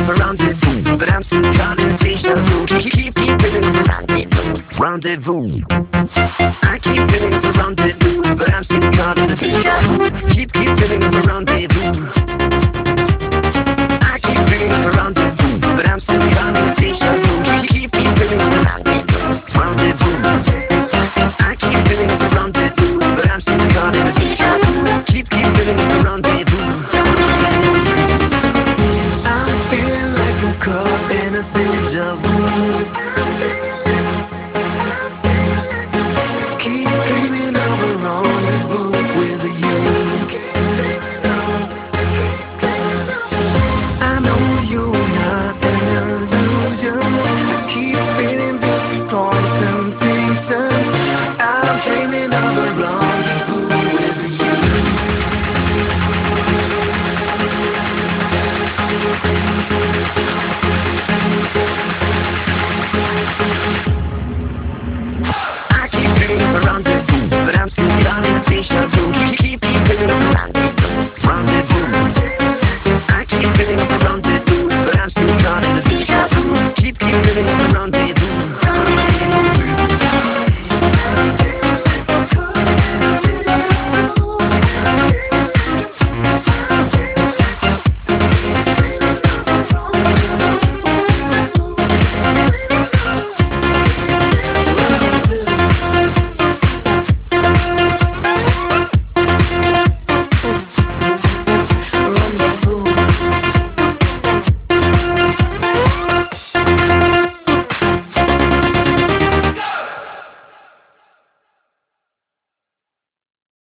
of a rendezvous, but I'm still caught in deja vu. Keep feeling of a rendezvous, rendezvous. I keep feeling of a rendezvous, but I'm still caught in the deja vu. Keep feeling of a rendezvous.